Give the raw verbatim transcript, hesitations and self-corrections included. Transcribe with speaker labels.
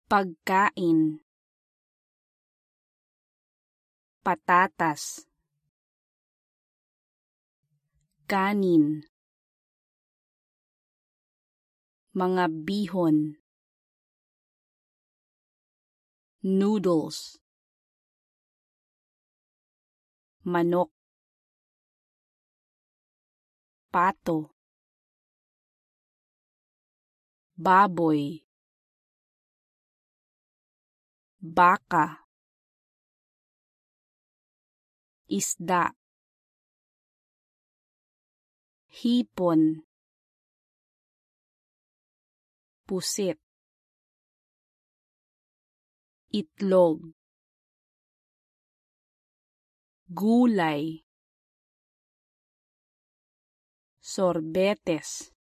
Speaker 1: pagkain, patatas, kanin, mga bihon, noodles, manok, pato, baboy, baka, isda, hipon, pusit, itlog, gulay, sorbetes,